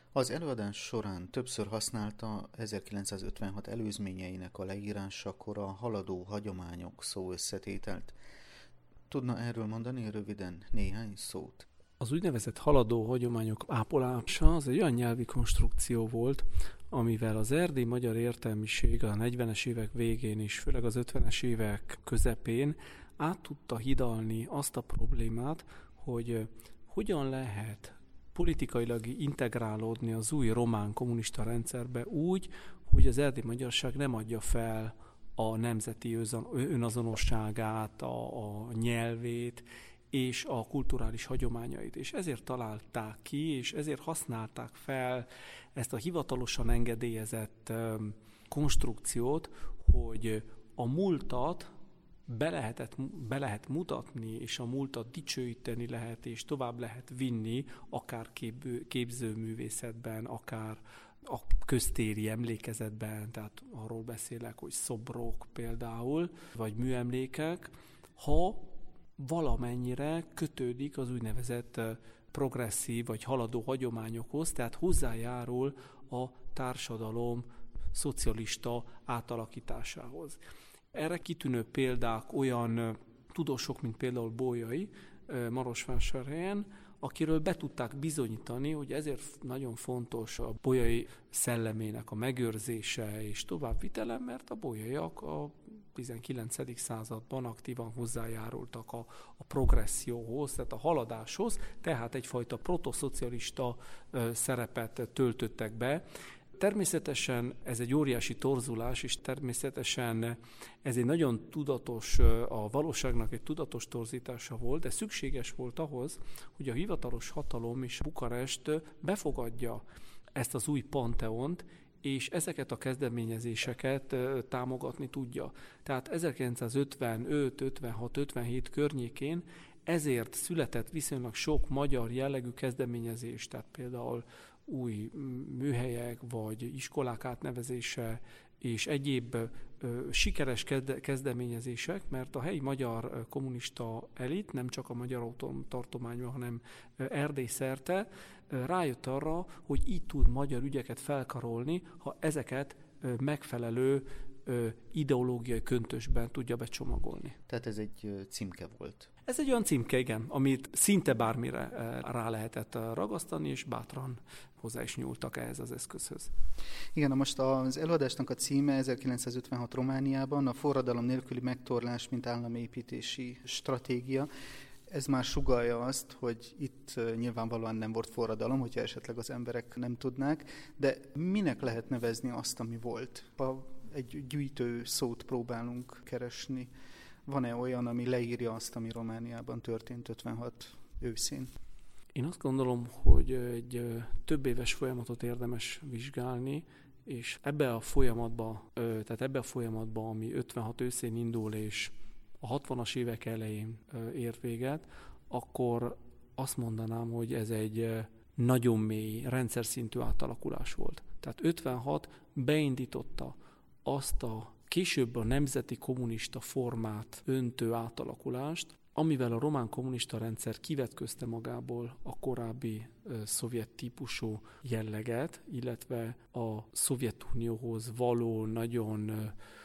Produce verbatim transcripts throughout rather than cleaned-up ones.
Az előadás során többször használta ezerkilencszázötvenhat előzményeinek a leírásakor a haladó hagyományok szóösszetételt. Tudna erről mondani röviden néhány szót? Az úgynevezett haladó hagyományok ápolása az egy olyan nyelvi konstrukció volt, amivel az erdélyi magyar értelmiség a negyvenes évek végén és főleg az ötvenes évek közepén át tudta hidalni azt a problémát, hogy hogyan lehet politikailag integrálódni az új román kommunista rendszerbe úgy, hogy az erdélyi magyarság nem adja fel a nemzeti önazonosságát, a, a nyelvét és a kulturális hagyományait. És ezért találták ki, és ezért használták fel ezt a hivatalosan engedélyezett konstrukciót, hogy a múltat be, lehetett, be lehet mutatni, és a múltat dicsőíteni lehet, és tovább lehet vinni, akár kép, képzőművészetben, akár a köztéri emlékezetben, tehát arról beszélek, hogy szobrok például, vagy műemlékek, ha valamennyire kötődik az úgynevezett progresszív vagy haladó hagyományokhoz, tehát hozzájárul a társadalom szocialista átalakításához. Erre kitűnő példák olyan tudósok, mint például Bolyai Marosvásárhelyen, akiről be tudták bizonyítani, hogy ezért nagyon fontos a bolyai szellemének a megőrzése és továbbvitele, mert a bolyaiak a tizenkilencedik században aktívan hozzájárultak a, a progresszióhoz, tehát a haladáshoz, tehát egyfajta protoszocialista ö, szerepet töltöttek be. Természetesen ez egy óriási torzulás, és természetesen ez egy nagyon tudatos, a valóságnak egy tudatos torzítása volt, de szükséges volt ahhoz, hogy a hivatalos hatalom és Bukarest befogadja ezt az új panteont, és ezeket a kezdeményezéseket támogatni tudja. Tehát ezerkilencszázötvenöt, ötvenhat, ötvenhét környékén ezért született viszonylag sok magyar jellegű kezdeményezés, tehát például új műhelyek, vagy iskolák átnevezése, és egyéb ö, sikeres kezdeményezések, mert a helyi magyar kommunista elit, nem csak a magyar autonóm tartományban, hanem Erdély szerte ö, rájött arra, hogy így tud magyar ügyeket felkarolni, ha ezeket ö, megfelelő ö, ideológiai köntösben tudja becsomagolni. Tehát ez egy címke volt. Ez egy olyan címke, igen, amit szinte bármire rá lehetett ragasztani, és bátran hozzá is nyúltak ehhez az eszközhöz. Igen, most az előadásnak a címe ezerkilencszázötvenhat Romániában a forradalom nélküli megtorlás, mint államépítési stratégia. Ez már sugallja azt, hogy itt nyilvánvalóan nem volt forradalom, hogyha esetleg az emberek nem tudnák, de minek lehet nevezni azt, ami volt? Ha egy gyűjtő szót próbálunk keresni, van-e olyan, ami leírja azt, ami Romániában történt ötvenhat őszén? Én azt gondolom, hogy egy több éves folyamatot érdemes vizsgálni, és ebbe a folyamatba, tehát ebbe a folyamatba, ami ötvenhat őszén indul, és a hatvanas évek elején ér véget, akkor azt mondanám, hogy ez egy nagyon mély, rendszer szintű átalakulás volt. Tehát ötvenhat beindította azt a később a nemzeti kommunista formát öntő átalakulást, amivel a román kommunista rendszer kivetközte magából a korábbi ö, szovjet típusú jelleget, illetve a Szovjetunióhoz való nagyon ö,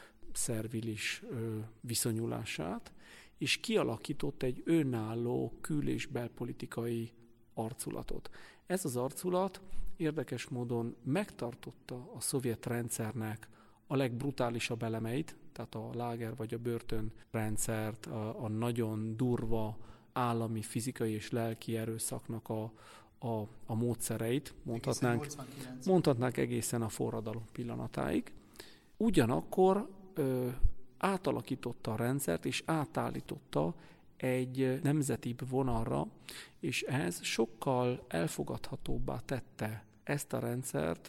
szervilis ö, viszonyulását, és kialakított egy önálló kül- és belpolitikai arculatot. Ez az arculat érdekes módon megtartotta a szovjet rendszernek a legbrutálisabb elemeit, tehát a láger vagy a börtön rendszert, a, a nagyon durva állami fizikai és lelki erőszaknak a, a, a módszereit, mondhatnánk, mondhatnánk egészen a forradalom pillanatáig. Ugyanakkor ö, átalakította a rendszert, és átállította egy nemzetibb vonalra, és ez sokkal elfogadhatóbbá tette ezt a rendszert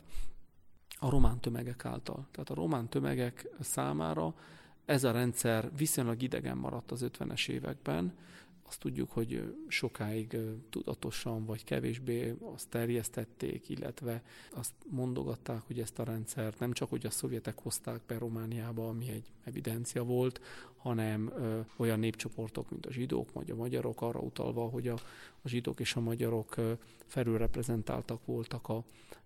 a román tömegek által. Tehát a román tömegek számára ez a rendszer viszonylag idegen maradt az ötvenes években. Azt tudjuk, hogy sokáig tudatosan vagy kevésbé azt terjesztették, illetve azt mondogatták, hogy ezt a rendszert nem csak, hogy a szovjetek hozták be Romániába, ami egy evidencia volt, hanem ö, olyan népcsoportok, mint a zsidók, vagy a magyarok, arra utalva, hogy a, a zsidók és a magyarok ö, felülreprezentáltak voltak a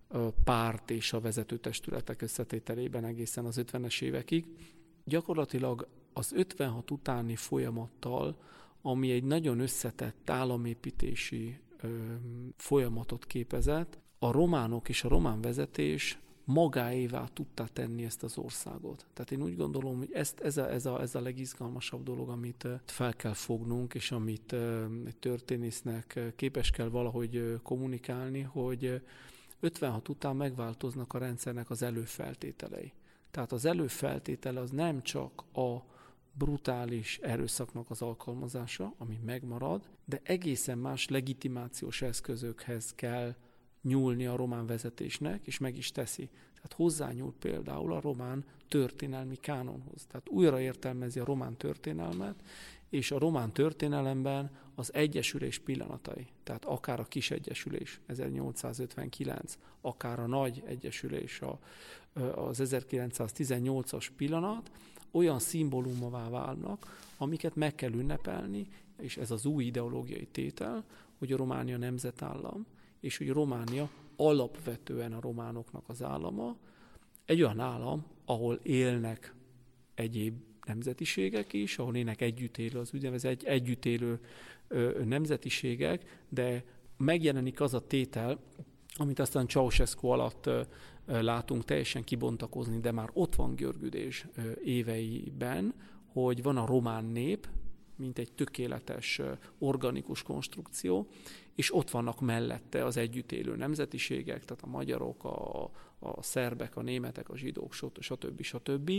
párt és a vezetőtestületek összetételében egészen az ötvenes évekig. Gyakorlatilag az ötvenhat utáni folyamattal, ami egy nagyon összetett államépítési ö, folyamatot képezett, a románok és a román vezetés magáévá tudta tenni ezt az országot. Tehát én úgy gondolom, hogy ezt, ez, a, ez, a, ez a legizgalmasabb dolog, amit fel kell fognunk, és amit egy történésznek képes kell valahogy kommunikálni, hogy ötvenhat után megváltoznak a rendszernek az előfeltételei. Tehát az előfeltétele az nem csak a brutális erőszaknak az alkalmazása, ami megmarad, de egészen más legitimációs eszközökhez kell nyúlni a román vezetésnek, és meg is teszi. Tehát hozzányúl például a román történelmi kánonhoz. Tehát újra értelmezi a román történelmet, és a román történelemben az egyesülés pillanatai, tehát akár a kis egyesülés ezernyolcszázötvenkilenc, akár a nagy egyesülés a, az ezerkilencszáztizennyolcas pillanat, olyan szimbólumává válnak, amiket meg kell ünnepelni, és ez az új ideológiai tétel, hogy a Románia nemzetállam, és hogy Románia alapvetően a románoknak az állama, egy olyan állam, ahol élnek egyéb nemzetiségek is, ahol élnek együtt élő, az úgynevezett együtt élő nemzetiségek, de megjelenik az a tétel, amit aztán Ceausescu alatt látunk teljesen kibontakozni, de már ott van Györgydés éveiben, hogy van a román nép, mint egy tökéletes, organikus konstrukció, és ott vannak mellette az együtt élő nemzetiségek, tehát a magyarok, a, a szerbek, a németek, a zsidók, stb. stb.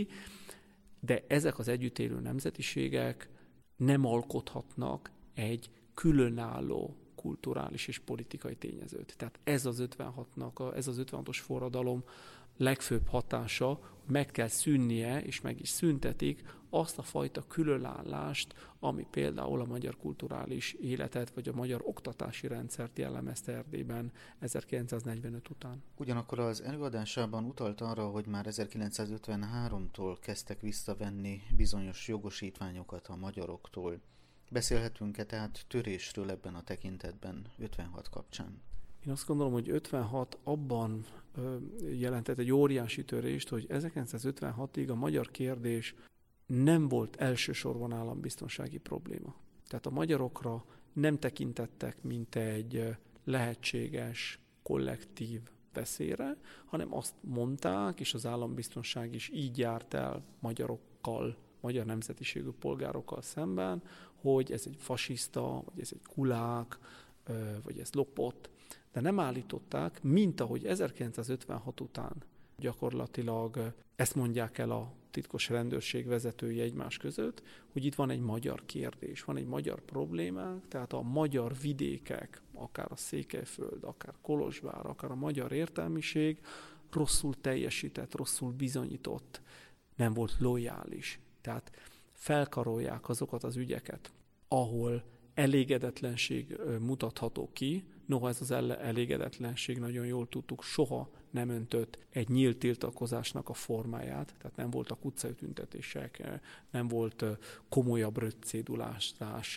De ezek az együtt élő nemzetiségek nem alkothatnak egy különálló kulturális és politikai tényezőt. Tehát ez az ötvenhatnak, a, ez az ötvenhatos forradalom legfőbb hatása, hogy meg kell szűnnie, és meg is szüntetik azt a fajta különállást, ami például a magyar kulturális életet, vagy a magyar oktatási rendszert jellemezte Erdélyben ezerkilencszáznegyvenöt után. Ugyanakkor az előadásában utalt arra, hogy már ezerkilencszázötvenháromtól kezdtek visszavenni bizonyos jogosítványokat a magyaroktól. Beszélhetünk-e tehát törésről ebben a tekintetben ötvenhat kapcsán? Én azt gondolom, hogy ötvenhat abban ö, jelentett egy óriási törést, hogy ezerkilencszázötvenhatig a magyar kérdés nem volt elsősorban állambiztonsági probléma. Tehát a magyarokra nem tekintettek, mint egy lehetséges kollektív veszélyre, hanem azt mondták, és az állambiztonság is így járt el magyarokkal, magyar nemzetiségű polgárokkal szemben, hogy ez egy fasiszta, vagy ez egy kulák, vagy ez lopott, de nem állították, mint ahogy ezerkilencszázötvenhat után gyakorlatilag ezt mondják el a titkos rendőrség vezetői egymás között, hogy itt van egy magyar kérdés, van egy magyar problémák, tehát a magyar vidékek, akár a Székelyföld, akár Kolozsvár, akár a magyar értelmiség rosszul teljesített, rosszul bizonyított, nem volt lojális. Tehát felkarolják azokat az ügyeket, ahol elégedetlenség mutatható ki, noha ez az elégedetlenség, nagyon jól tudtuk, soha nem öntött egy nyílt tiltakozásnak a formáját, tehát nem voltak utcai tüntetések, nem volt komolyabb röccédulázás,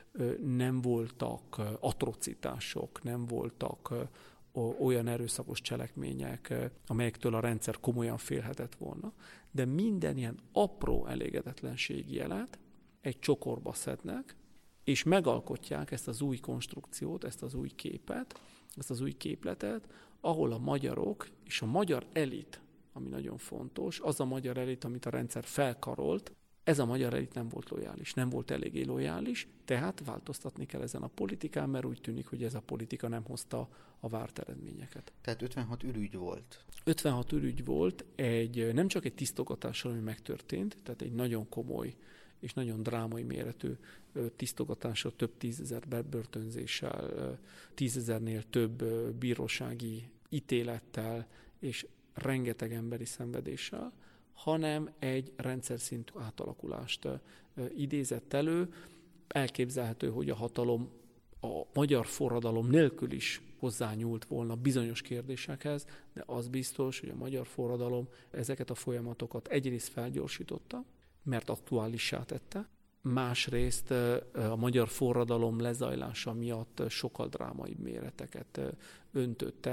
nem voltak atrocitások, nem voltak olyan erőszakos cselekmények, amelyektől a rendszer komolyan félhetett volna. De minden ilyen apró elégedetlenségi jelet egy csokorba szednek, és megalkotják ezt az új konstrukciót, ezt az új képet, ezt az új képletet, ahol a magyarok és a magyar elit, ami nagyon fontos, az a magyar elit, amit a rendszer felkarolt, ez a magyar elit nem volt lojális, nem volt eléggé lojális, tehát változtatni kell ezen a politikán, mert úgy tűnik, hogy ez a politika nem hozta a várt eredményeket. Tehát ötvenhat ürügy volt? ötvenhat ürügy volt, egy, nem csak egy tisztogatással, ami megtörtént, tehát egy nagyon komoly és nagyon drámai méretű tisztogatással, több tízezer bebörtönzéssel, tízezernél több bírósági ítélettel és rengeteg emberi szenvedéssel, hanem egy rendszer szintű átalakulást idézett elő. Elképzelhető, hogy a hatalom a magyar forradalom nélkül is hozzányúlt volna bizonyos kérdésekhez, de az biztos, hogy a magyar forradalom ezeket a folyamatokat egyrészt felgyorsította, mert aktuálissá tette, másrészt a magyar forradalom lezajlása miatt sokkal drámaibb méreteket öntöttek,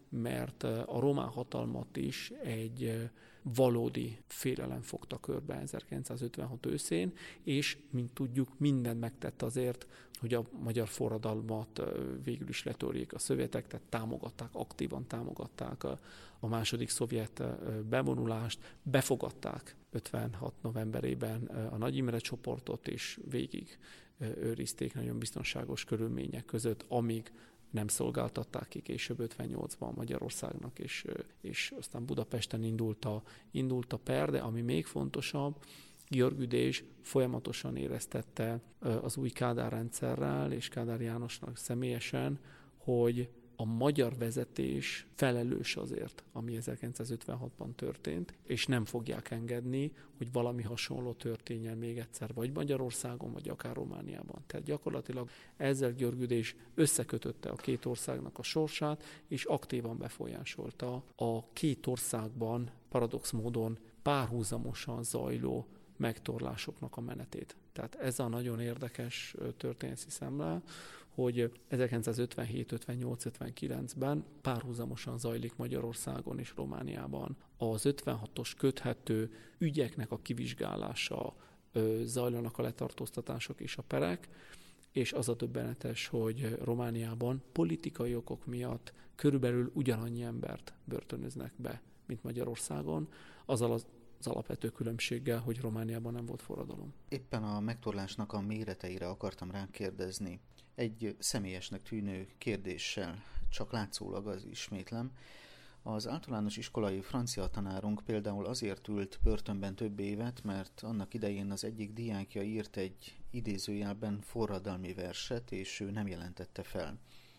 mert a román hatalmat is egy valódi félelem fogta körbe ezerkilencszázötvenhat őszén, és, mint tudjuk, mindent megtett azért, hogy a magyar forradalmat végül is letörjék a szovjetek, tehát támogatták, aktívan támogatták a, a második szovjet bevonulást, befogadták ötvenhat novemberében a Nagy Imre csoportot, és végig őrizték nagyon biztonságos körülmények között, amíg nem szolgáltatták ki később ötvennyolcban Magyarországnak, és, és aztán Budapesten indult a, indult a per, de ami még fontosabb, György Üdés folyamatosan éreztette az új Kádár rendszerrel, és Kádár Jánosnak személyesen, hogy a magyar vezetés felelős azért, ami ezerkilencszázötvenhatban történt, és nem fogják engedni, hogy valami hasonló történjen még egyszer, vagy Magyarországon, vagy akár Romániában. Tehát gyakorlatilag ezzel György Üdés összekötötte a két országnak a sorsát, és aktívan befolyásolta a két országban paradox módon párhuzamosan zajló megtorlásoknak a menetét. Tehát ez a nagyon érdekes történeti szemle, hogy ezerkilencszázötvenhét, ötvennyolc, ötvenkilencben párhuzamosan zajlik Magyarországon és Romániában az ötvenhatos köthető ügyeknek a kivizsgálása, zajlanak a letartóztatások és a perek, és az a döbbenetes, hogy Romániában politikai okok miatt körülbelül ugyanannyi embert börtönöznek be, mint Magyarországon, azzal az az alapvető különbséggel, hogy Romániában nem volt forradalom. Éppen a megtorlásnak a méreteire akartam rákérdezni. Egy személyesnek tűnő kérdéssel, csak látszólag az ismétlem. Az általános iskolai francia tanárunk például azért ült börtönben több évet, mert annak idején az egyik diákja írt egy idézőjelben forradalmi verset, és ő nem jelentette fel.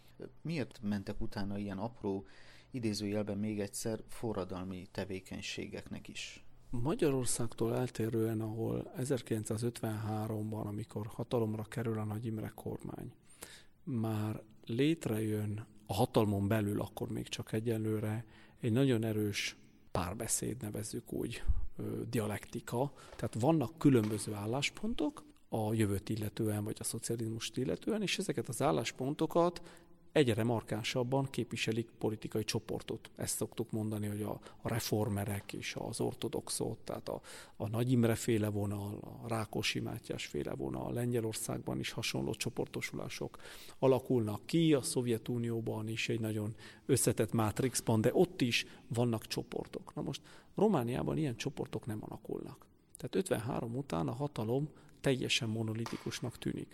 Miért mentek utána ilyen apró, idézőjelben még egyszer forradalmi tevékenységeknek is? Magyarországtól eltérően, ahol ezerkilencszázötvenháromban, amikor hatalomra kerül a Nagy Imre kormány, már létrejön a hatalmon belül, akkor még csak egyelőre, egy nagyon erős párbeszéd, nevezzük úgy, dialektika. Tehát vannak különböző álláspontok a jövőt illetően, vagy a szocializmust illetően, és ezeket az álláspontokat egyre markánsabban képviselik politikai csoportot. Ezt szoktuk mondani, hogy a, a reformerek és az ortodoxok, tehát a, a Nagy Imre féle vonal, a Rákosi Mátyás féle vonal, Lengyelországban is hasonló csoportosulások alakulnak ki, a Szovjetunióban is egy nagyon összetett mátrixban, de ott is vannak csoportok. Na most Romániában ilyen csoportok nem alakulnak. Tehát ötvenhárom után a hatalom teljesen monolitikusnak tűnik.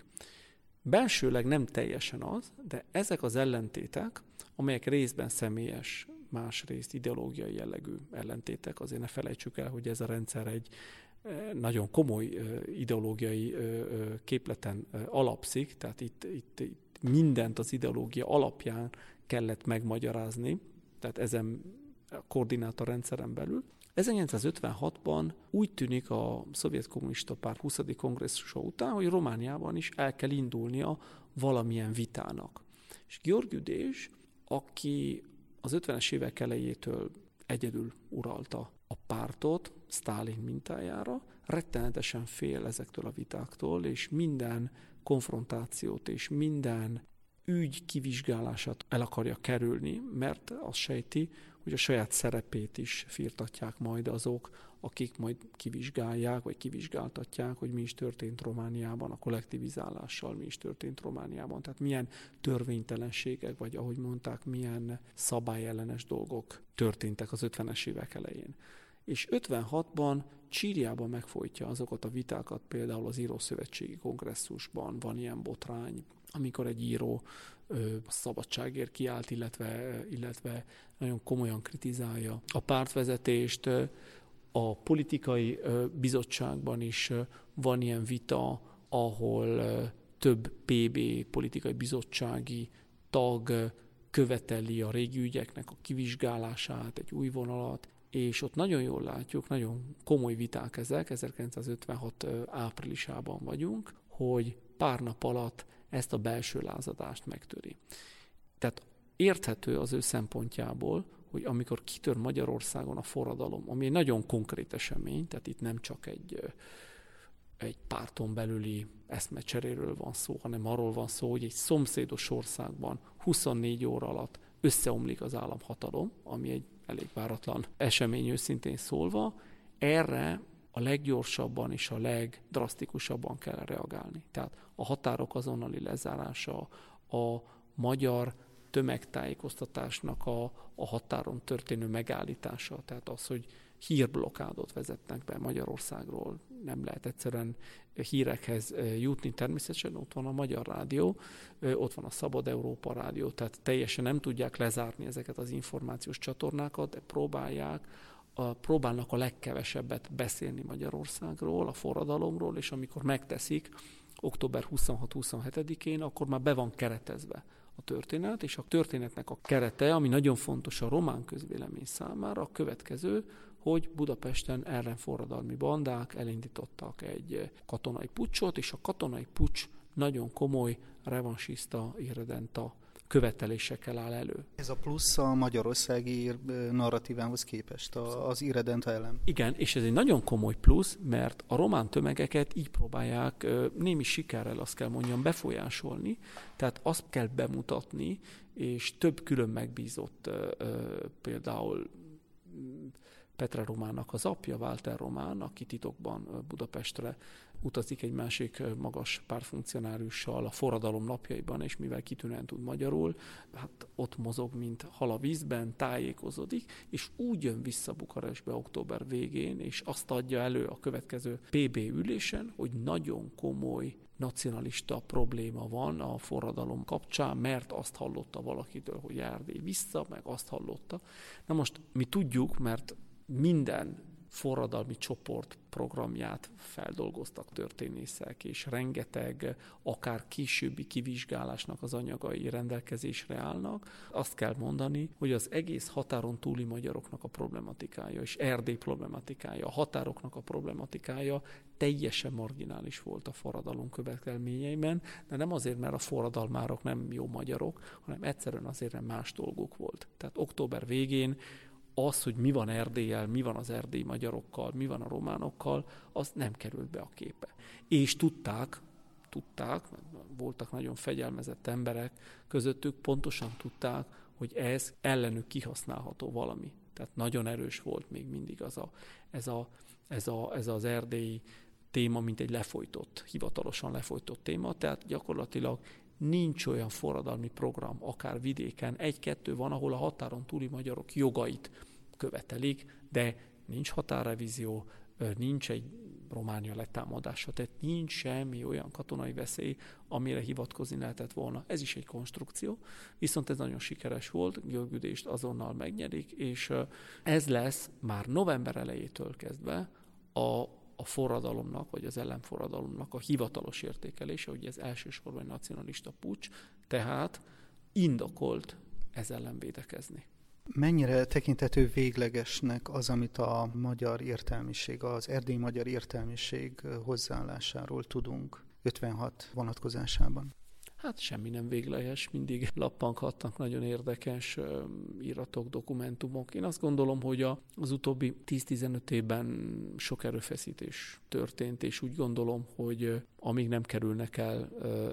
Belsőleg nem teljesen az, de ezek az ellentétek, amelyek részben személyes, másrészt ideológiai jellegű ellentétek, azért ne felejtsük el, hogy ez a rendszer egy nagyon komoly ideológiai képleten alapszik, tehát itt, itt, itt mindent az ideológia alapján kellett megmagyarázni, tehát ezen a koordinátorrendszeren belül. ezerkilencszázötvenhatban úgy tűnik a Szovjet Kommunista Párt huszadik kongresszusa után, hogy Romániában is el kell indulnia valamilyen vitának. És György Üdés, aki az ötvenes évek elejétől egyedül uralta a pártot, Sztálin mintájára, rettenetesen fél ezektől a vitáktól, és minden konfrontációt és minden ügy kivizsgálását el akarja kerülni, mert azt sejti, hogy a saját szerepét is firtatják majd azok, akik majd kivizsgálják, vagy kivizsgáltatják, hogy mi is történt Romániában, a kollektivizálással mi is történt Romániában. Tehát milyen törvénytelenségek, vagy ahogy mondták, milyen szabályellenes dolgok történtek az ötvenes évek elején. És ötvenhatban Csíriában megfojtja azokat a vitákat, például az Írószövetségi Kongresszusban van ilyen botrány, amikor egy író ö, szabadságért kiállt, illetve, illetve nagyon komolyan kritizálja a pártvezetést. A politikai ö, bizottságban is ö, van ilyen vita, ahol ö, több pé bé politikai bizottsági tag ö, követeli a régi ügyeknek a kivizsgálását, egy új vonalat, és ott nagyon jól látjuk, nagyon komoly viták ezek, ezerkilencszázötvenhat áprilisában vagyunk, hogy pár nap alatt ezt a belső lázadást megtöri. Tehát érthető az ő szempontjából, hogy amikor kitör Magyarországon a forradalom, ami egy nagyon konkrét esemény, tehát itt nem csak egy, egy párton belüli eszmecseréről van szó, hanem arról van szó, hogy egy szomszédos országban huszonnégy óra alatt összeomlik az államhatalom, ami egy elég váratlan esemény őszintén szólva, erre a leggyorsabban és a legdrasztikusabban kell reagálni. Tehát a határok azonnali lezárása, a magyar tömegtájékoztatásnak a, a határon történő megállítása, tehát az, hogy hírblokádot vezetnek be Magyarországról, nem lehet egyszerűen hírekhez jutni. Természetesen ott van a Magyar Rádió, ott van a Szabad Európa Rádió, tehát teljesen nem tudják lezárni ezeket az információs csatornákat, de próbálják, a, próbálnak a legkevesebbet beszélni Magyarországról, a forradalomról, és amikor megteszik, október huszonhat-huszonhetedikén, akkor már be van keretezve a történet, és a történetnek a kerete, ami nagyon fontos a román közvélemény számára, a következő, hogy Budapesten ellenforradalmi bandák elindítottak egy katonai puccsot, és a katonai puccs nagyon komoly revansista, irredenta követelésekkel áll elő. Ez a plusz a magyarországi narratívához képest, az irredenta elem. Igen, és ez egy nagyon komoly plusz, mert a román tömegeket így próbálják némi sikerrel, azt kell mondjam, befolyásolni, tehát azt kell bemutatni, és több külön megbízott például Petre Románnak az apja, Walter Román, aki titokban Budapestre utazik egy másik magas pártfunkcionáriussal a forradalom napjaiban, és mivel kitűnően tud magyarul, hát ott mozog, mint hal a vízben, tájékozódik, és úgy jön vissza Bukarestbe október végén, és azt adja elő a következő pé bé ülésen, hogy nagyon komoly nacionalista probléma van a forradalom kapcsán, mert azt hallotta valakitől, hogy Erdély vissza, meg azt hallotta. Na most mi tudjuk, mert minden forradalmi csoport programját feldolgoztak történészek, és rengeteg, akár későbbi kivizsgálásnak az anyagai rendelkezésre állnak. Azt kell mondani, hogy az egész határon túli magyaroknak a problematikája, és Erdély problematikája, a határoknak a problematikája teljesen marginális volt a forradalom következményeiben, de nem azért, mert a forradalmárok nem jó magyarok, hanem egyszerűen azért, mert más dolgok volt. Tehát október végén az, hogy mi van Erdéllyel, mi van az erdélyi magyarokkal, mi van a románokkal, az nem került be a képbe. És tudták, tudták, voltak nagyon fegyelmezett emberek közöttük, pontosan tudták, hogy ez ellenük kihasználható valami. Tehát nagyon erős volt még mindig az a, ez, a, ez, a, ez az erdélyi téma, mint egy lefolytott, hivatalosan lefolytott téma, tehát gyakorlatilag nincs olyan forradalmi program, akár vidéken, egy-kettő van, ahol a határon túli magyarok jogait követelik, de nincs határrevízió, nincs egy Románia letámadása, tehát nincs semmi olyan katonai veszély, amire hivatkozni lehetett volna. Ez is egy konstrukció, viszont ez nagyon sikeres volt, Györgydést azonnal megnyerik, és ez lesz már november elejétől kezdve a a forradalomnak, vagy az ellenforradalomnak a hivatalos értékelése, hogy ez elsősorban egy nacionalista puccs, tehát indokolt ez ellen védekezni. Mennyire tekintető véglegesnek az, amit a magyar értelmiség, az erdélyi magyar értelmiség hozzáállásáról tudunk ötvenhat vonatkozásában? Hát semmi nem végleges, mindig lappanghatnak nagyon érdekes íratok, dokumentumok. Én azt gondolom, hogy az utóbbi tíz-tizenöt évben sok erőfeszítés történt, és úgy gondolom, hogy amíg nem kerülnek el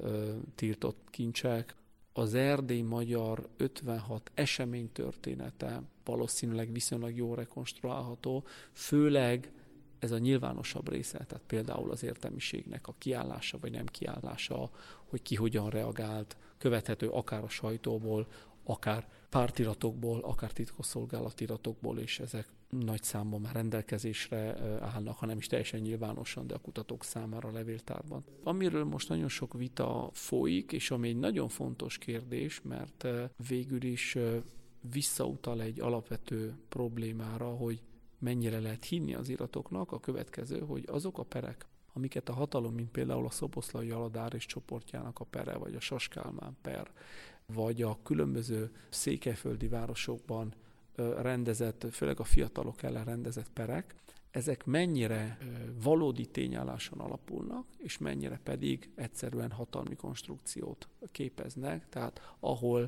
tiltott kincsek, az erdélyi magyar ötvenhat eseménytörténete valószínűleg viszonylag jól rekonstruálható, főleg ez a nyilvánosabb része, tehát például az értelmiségnek a kiállása vagy nem kiállása, hogy ki hogyan reagált, követhető akár a sajtóból, akár pártiratokból, akár titkosszolgálatiratokból, és ezek nagy számban már rendelkezésre állnak, hanem is teljesen nyilvánosan, de a kutatók számára a levéltárban. Amiről most nagyon sok vita folyik, és ami egy nagyon fontos kérdés, mert végül is visszautal egy alapvető problémára, hogy mennyire lehet hinni az iratoknak, a következő, hogy azok a perek, amiket a hatalom, mint például a Szoboszlai Aladár és csoportjának a pere, vagy a Saskálmán per, vagy a különböző székelyföldi városokban rendezett, főleg a fiatalok ellen rendezett perek, ezek mennyire valódi tényálláson alapulnak, és mennyire pedig egyszerűen hatalmi konstrukciót képeznek, tehát ahol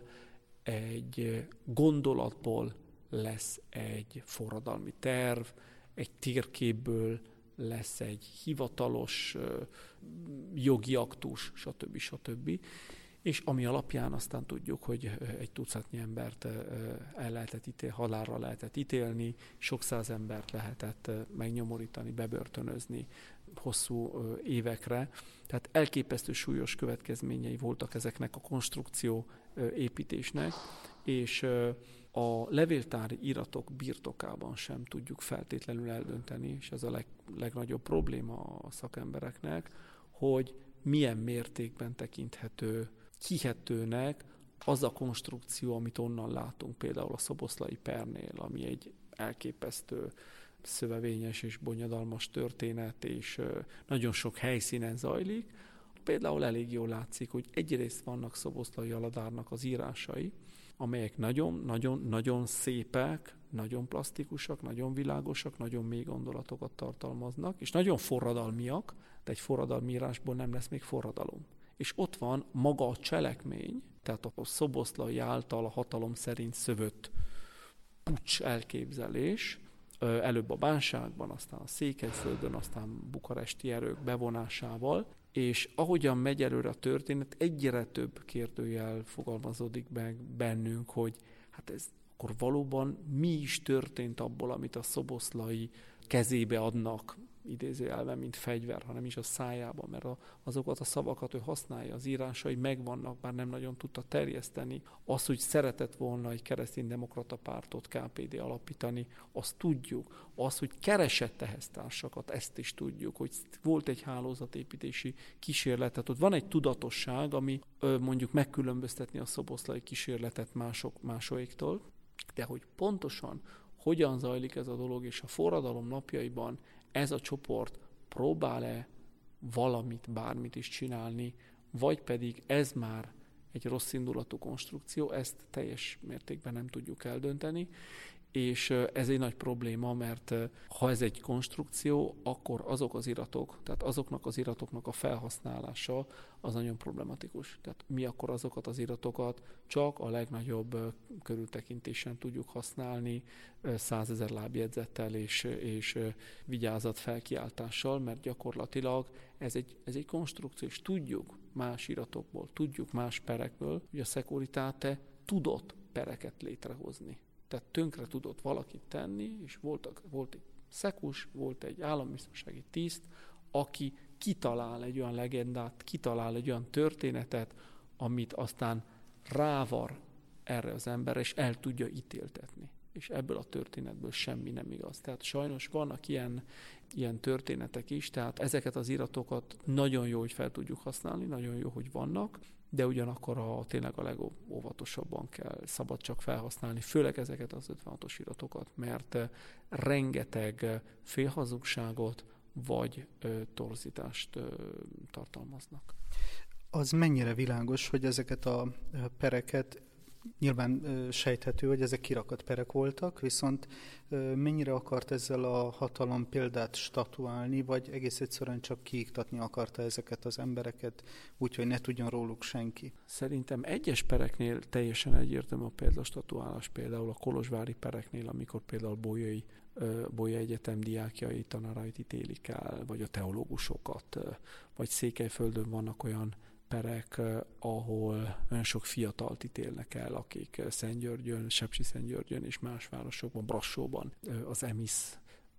egy gondolatból lesz egy forradalmi terv, egy térképből lesz egy hivatalos jogi aktus, stb. stb. és ami alapján aztán tudjuk, hogy egy tucatnyi embert el lehetett ítél, halálra lehetett ítélni, sok száz embert lehetett megnyomorítani, bebörtönözni hosszú évekre. Tehát elképesztő súlyos következményei voltak ezeknek a konstrukció építésnek, és a levéltári iratok birtokában sem tudjuk feltétlenül eldönteni, és ez a leg, legnagyobb probléma a szakembereknek, hogy milyen mértékben tekinthető hihetőnek az a konstrukció, amit onnan látunk, például a szoboszlai pernél, ami egy elképesztő szövevényes és bonyodalmas történet, és nagyon sok helyszínen zajlik. Például elég jól látszik, hogy egyrészt vannak Szoboszlai Aladárnak az írásai, amelyek nagyon-nagyon-nagyon szépek, nagyon plastikusak, nagyon világosak, nagyon mély gondolatokat tartalmaznak, és nagyon forradalmiak, de egy forradalmi írásból nem lesz még forradalom. És ott van maga a cselekmény, tehát a Szoboszlai által a hatalom szerint szövött puccs elképzelés, előbb a Bánságban, aztán a Székelyföldön, aztán bukaresti erők bevonásával, és ahogyan megy előre a történet, egyre több kérdőjel fogalmazódik meg bennünk, hogy hát ez akkor valóban mi is történt abból, amit a Szoboszlai kezébe adnak, idézőjelben, mint fegyver, hanem is a szájában, mert a, azokat a szavakat ő használja, az írásai megvannak, bár nem nagyon tudta terjeszteni. Az, hogy szeretett volna egy kereszténydemokrata pártot, ká pé dé alapítani, azt tudjuk. Az, hogy keresett ehhez társakat, ezt is tudjuk, hogy volt egy hálózatépítési kísérlet, tehát ott van egy tudatosság, ami ö, mondjuk megkülönböztetni a szoboszlai kísérletet mások, másoiktól, de hogy pontosan hogyan zajlik ez a dolog, és a forradalom napjaiban ez a csoport próbál-e valamit, bármit is csinálni, vagy pedig ez már egy rossz indulatú konstrukció, ezt teljes mértékben nem tudjuk eldönteni, és ez egy nagy probléma, mert ha ez egy konstrukció, akkor azok az iratok, tehát azoknak az iratoknak a felhasználása az nagyon problematikus. Tehát mi akkor azokat az iratokat csak a legnagyobb körültekintésen tudjuk használni, százezer lábjegyzettel és, és vigyázat felkiáltással, mert gyakorlatilag ez egy, ez egy konstrukció, és tudjuk más iratokból, tudjuk más perekből, hogy a Securitate tudott pereket létrehozni. Tehát tönkre tudott valakit tenni, és voltak, volt egy szekus, volt egy állambiztonsági tiszt, aki kitalál egy olyan legendát, kitalál egy olyan történetet, amit aztán rávar erre az emberre, és el tudja ítéltetni. És ebből a történetből semmi nem igaz. Tehát sajnos vannak ilyen, ilyen történetek is, tehát ezeket az iratokat nagyon jó, hogy fel tudjuk használni, nagyon jó, hogy vannak, de ugyanakkor a, tényleg a legóvatosabban kell, szabad csak felhasználni, főleg ezeket az ötvenhatos iratokat, mert rengeteg félhazugságot vagy ö, torzítást ö, tartalmaznak. Az mennyire világos, hogy ezeket a pereket, nyilván sejthető, hogy ezek kirakat perek voltak, viszont mennyire akart ezzel a hatalom példát statuálni, vagy egész egyszerűen csak kiiktatni akarta ezeket az embereket, úgyhogy ne tudjon róluk senki? Szerintem egyes pereknél teljesen egyértelmű a példastatuálás, például a kolozsvári pereknél, amikor például Bolyai, Bolyai Egyetem diákjai, tanárait ítélik el, vagy a teológusokat, vagy Székelyföldön vannak olyan perek, ahol nagyon sok fiatalt ítélnek el, akik Szentgyörgyön, Sepsiszentgyörgyön és más városokban, Brassóban. Az EMISZ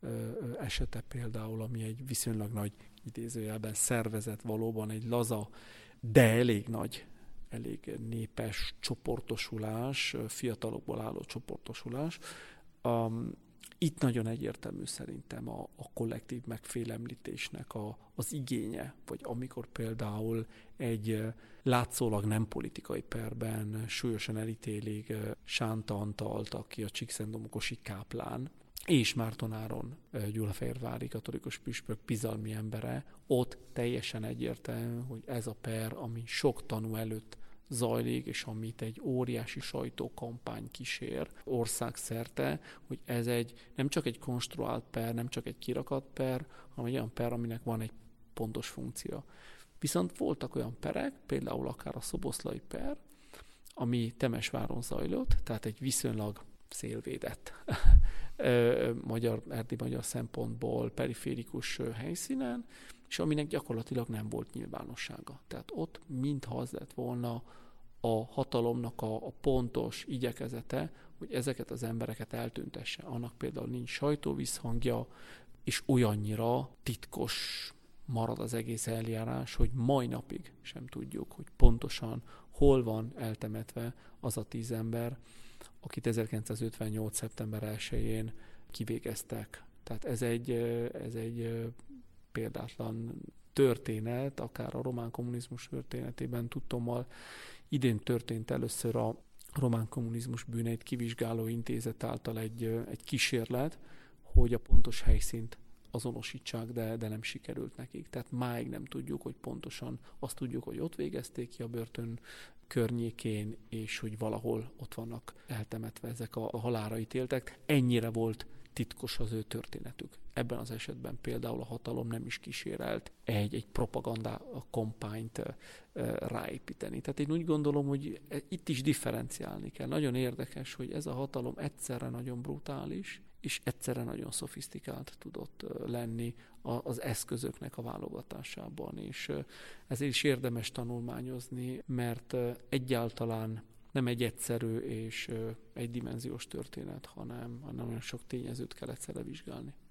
esete például, ami egy viszonylag nagy idézőjelben szervezet, valóban egy laza, de elég nagy, elég népes csoportosulás, fiatalokból álló csoportosulás. Um, Itt nagyon egyértelmű szerintem a, a kollektív megfélemlítésnek a, az igénye, vagy amikor például egy látszólag nem politikai perben súlyosan elítélik Sánta Antalt, aki a Csíkszentdomokosi káplán, és Márton Áron, gyulafehérvári katolikus püspök bizalmi embere, ott teljesen egyértelmű, hogy ez a per, ami sok tanú előtt zajlik, és amit egy óriási sajtókampány kísér országszerte, hogy ez egy nem csak egy konstruált per, nem csak egy kirakat per, hanem egy olyan per, aminek van egy pontos funkció. Viszont voltak olyan perek, például akár a szoboszlai per, ami Temesváron zajlott, tehát egy viszonylag szélvédett magyar, erdi magyar szempontból periférikus helyszínen, és aminek gyakorlatilag nem volt nyilvánossága. Tehát ott mintha az lett volna a hatalomnak a, a pontos igyekezete, hogy ezeket az embereket eltüntesse. Annak például nincs sajtóvízhangja, és olyannyira titkos marad az egész eljárás, hogy mai napig sem tudjuk, hogy pontosan hol van eltemetve az a tíz ember, akit ezerkilencszázötvennyolc. szeptember elsején kivégeztek. Tehát ez egy, ez egy példátlan történet, akár a román kommunizmus történetében tudtommal. Idén történt először a román kommunizmus bűneit kivizsgáló intézet által egy, egy kísérlet, hogy a pontos helyszínt azonosítsák, de, de nem sikerült nekik. Tehát máig nem tudjuk, hogy pontosan azt tudjuk, hogy ott végezték ki a börtön környékén, és hogy valahol ott vannak eltemetve ezek a, a halálra ítéltek. Ennyire volt titkos az ő történetük. Ebben az esetben például a hatalom nem is kísérelt egy, egy propaganda kampányt e, ráépíteni. Tehát én úgy gondolom, hogy itt is differenciálni kell. Nagyon érdekes, hogy ez a hatalom egyszerre nagyon brutális, és egyszerre nagyon szofisztikált tudott lenni az eszközöknek a válogatásában. És ezért is érdemes tanulmányozni, mert egyáltalán nem egy egyszerű és egydimenziós történet, hanem, hanem olyan sok tényezőt kell egyszerre vizsgálni.